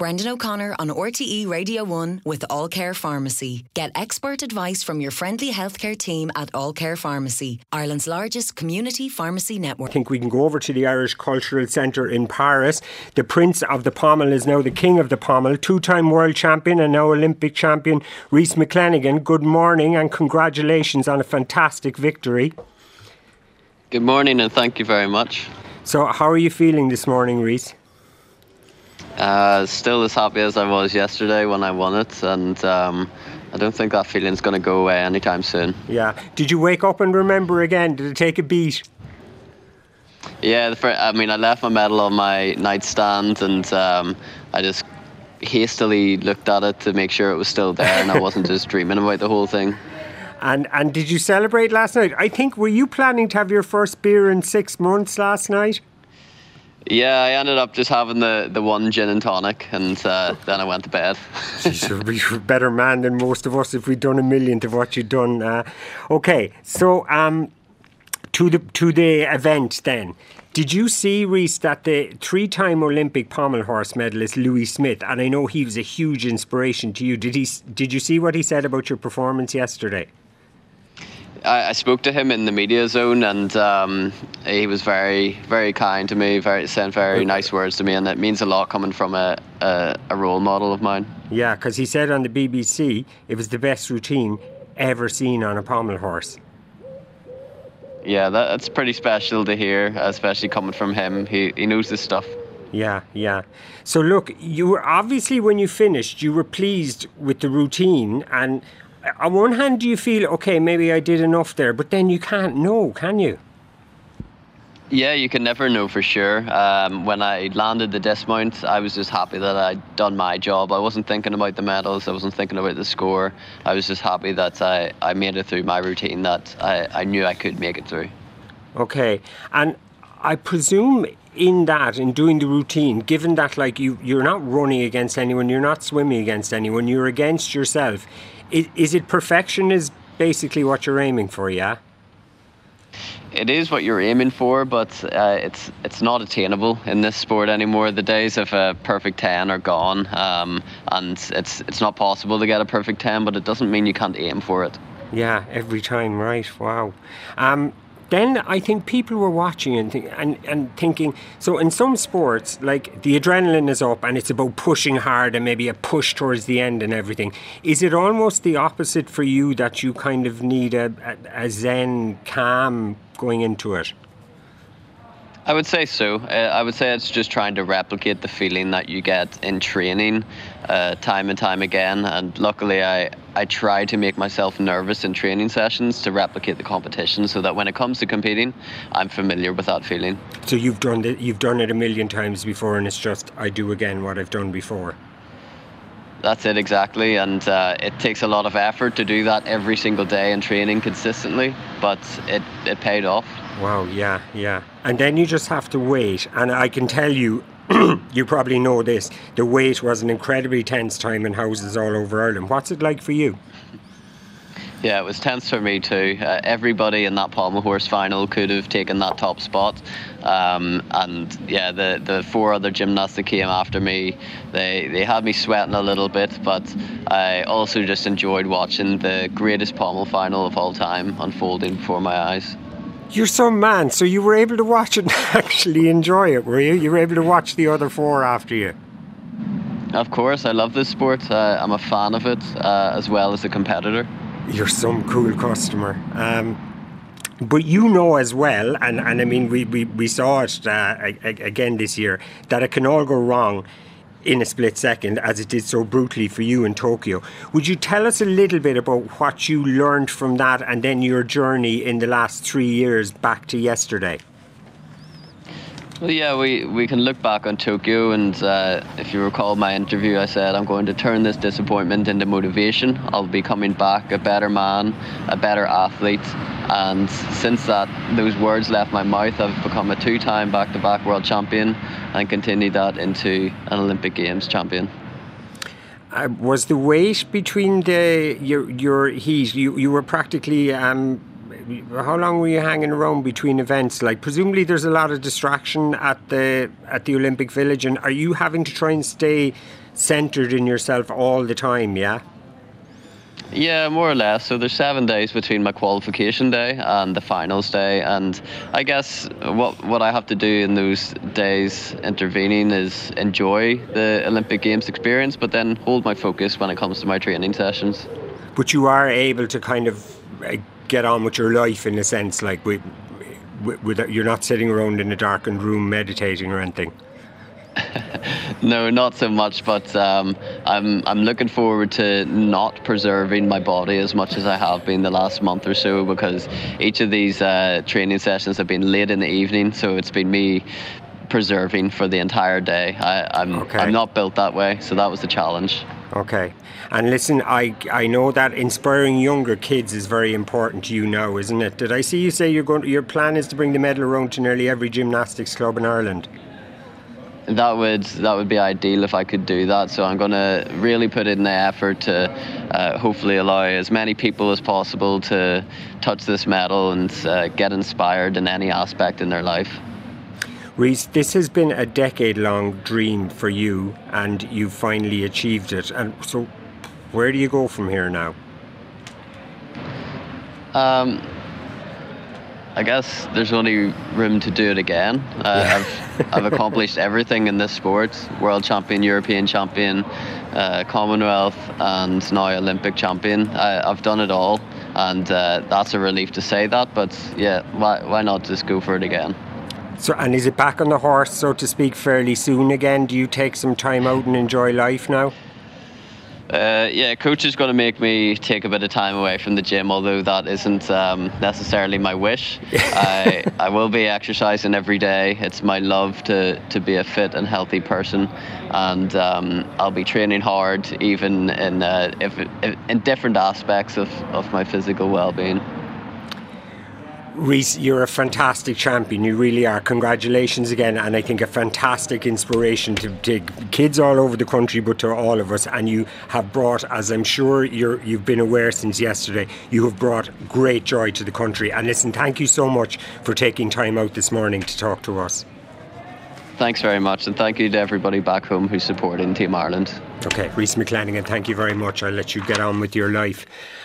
Brendan O'Connor on RTE Radio 1 with All Care Pharmacy. Get expert advice from your friendly healthcare team at All Care Pharmacy, Ireland's largest community pharmacy network. I think we can go over to the Irish Cultural Centre in Paris. The Prince of the Pommel is now the King of the Pommel, two-time world champion and now Olympic champion, Rhys McClenaghan. Good morning and congratulations on a fantastic victory. Good morning and thank you very much. So how are you feeling this morning, Rhys? Still as happy as I was yesterday when I won it, and I don't think that feeling's going to go away anytime soon. Yeah. Did you wake up and remember again? Did it take a beat? Yeah, I left my medal on my nightstand, and I just hastily looked at it to make sure it was still there and I wasn't just dreaming about the whole thing. And did you celebrate last night? I think, were you planning to have your first beer in 6 months last night? Yeah, I ended up just having the one gin and tonic, and then I went to bed. You're a better man than most of us if we'd done a millionth of what you'd done. Okay, so to the event then. Did you see, Rhys, that the three-time Olympic pommel horse medalist Louis Smith, and I know he was a huge inspiration to you, did you see what he said about your performance yesterday? I spoke to him in the media zone, and he was very, very kind to me, sent very nice words to me, and it means a lot coming from a role model of mine. Yeah, because he said on the BBC it was the best routine ever seen on a pommel horse. Yeah, that's pretty special to hear, especially coming from him. He knows this stuff. Yeah. So look, you were obviously, when you finished, you were pleased with the routine, and on one hand, do you feel, okay, maybe I did enough there, but then you can't know, can you? Yeah, you can never know for sure. When I landed the dismount, I was just happy that I'd done my job. I wasn't thinking about the medals, I wasn't thinking about the score. I was just happy that I made it through my routine, that I knew I could make it through. Okay, and I presume in doing the routine, given that you're not running against anyone, you're not swimming against anyone, you're against yourself, is it perfection is basically what you're aiming for, yeah? It is what you're aiming for, but it's not attainable in this sport anymore. The days of a perfect 10 are gone, and it's not possible to get a perfect 10, but it doesn't mean you can't aim for it. Yeah, every time, right, wow. Then I think people were watching and thinking, so in some sports, like the adrenaline is up and it's about pushing hard and maybe a push towards the end and everything. Is it almost the opposite for you, that you kind of need a zen, calm going into it? I would say so. I would say it's just trying to replicate the feeling that you get in training time and time again. And luckily, I try to make myself nervous in training sessions to replicate the competition, so that when it comes to competing, I'm familiar with that feeling. So you've done it a million times before, and it's just, I do again what I've done before. That's it, exactly, and it takes a lot of effort to do that every single day in training consistently, but it paid off. Wow, yeah. And then you just have to wait, and I can tell you, you probably know this, the wait was an incredibly tense time in houses all over Ireland. What's it like for you? Yeah, it was tense for me too. Everybody in that pommel horse final could have taken that top spot. And yeah, the four other gymnasts that came after me, they had me sweating a little bit, but I also just enjoyed watching the greatest pommel final of all time unfolding before my eyes. You're some man, so you were able to watch it and actually enjoy it, were you? You were able to watch the other four after you? Of course, I love this sport. I'm a fan of it, as well as a competitor. You're some cool customer. But you know as well, and I mean, we saw it again this year, that it can all go wrong in a split second, as it did so brutally for you in Tokyo. Would you tell us a little bit about what you learned from that, and then your journey in the last 3 years back to yesterday? Well, yeah, we can look back on Tokyo, and if you recall my interview, I said I'm going to turn this disappointment into motivation. I'll be coming back a better man, a better athlete, and since those words left my mouth, I've become a two-time back-to-back world champion and continued that into an Olympic Games champion. Was the weight between your heat, you were practically how long were you hanging around between events? Like, presumably there's a lot of distraction at the Olympic Village, and are you having to try and stay centred in yourself all the time, yeah? Yeah, more or less. So there's 7 days between my qualification day and the finals day, and I guess what I have to do in those days intervening is enjoy the Olympic Games experience, but then hold my focus when it comes to my training sessions. But you are able to kind of get on with your life in a sense, like with you're not sitting around in a darkened room meditating or anything. No, not so much, but I'm looking forward to not preserving my body as much as I have been the last month or so, because each of these training sessions have been late in the evening, so it's been me preserving for the entire day. I'm not built that way, so that was the challenge. Okay. And listen, I know that inspiring younger kids is very important to you now, isn't it? Did I see you say your plan is to bring the medal around to nearly every gymnastics club in Ireland? That would be ideal if I could do that. So I'm going to really put in the effort to hopefully allow as many people as possible to touch this medal and get inspired in any aspect in their life. Rhys, this has been a decade-long dream for you, and you've finally achieved it. And so, where do you go from here now? I guess there's only room to do it again. I've accomplished everything in this sport: world champion, European champion, Commonwealth, and now Olympic champion. I've done it all, and that's a relief to say that. But yeah, why not just go for it again? So, and is it back on the horse, so to speak, fairly soon again? Do you take some time out and enjoy life now? Yeah, coach is going to make me take a bit of time away from the gym, although that isn't necessarily my wish. I will be exercising every day. It's my love to be a fit and healthy person, and I'll be training hard even in different aspects of my physical well-being. Rhys, you're a fantastic champion, you really are. Congratulations again, and I think a fantastic inspiration to kids all over the country, but to all of us. And you have brought, as I'm sure you've been aware since yesterday, you have brought great joy to the country. And listen, thank you so much for taking time out this morning to talk to us. Thanks very much, and thank you to everybody back home who's supporting Team Ireland. Okay, Rhys McClenaghan, thank you very much. I'll let you get on with your life.